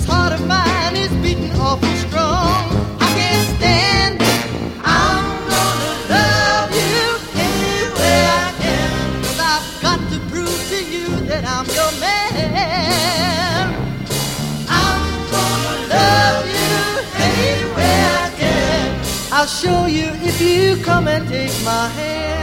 This heart of mine is beating awful strong. I can't stand it. I'm gonna love you any way I can. 'Cause I've got to prove to you that I'm your man. I'm gonna love you any way I can. I'll show you if you come and take my hand.